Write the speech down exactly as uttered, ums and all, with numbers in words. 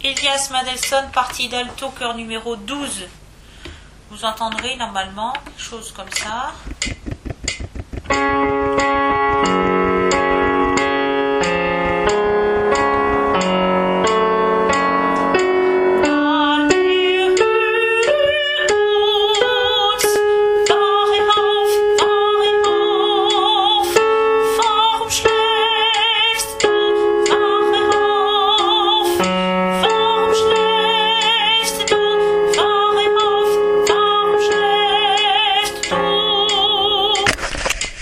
Elias Mandelson, partie d'alto, chœur numéro douze. Vous entendrez normalement quelque chose comme ça.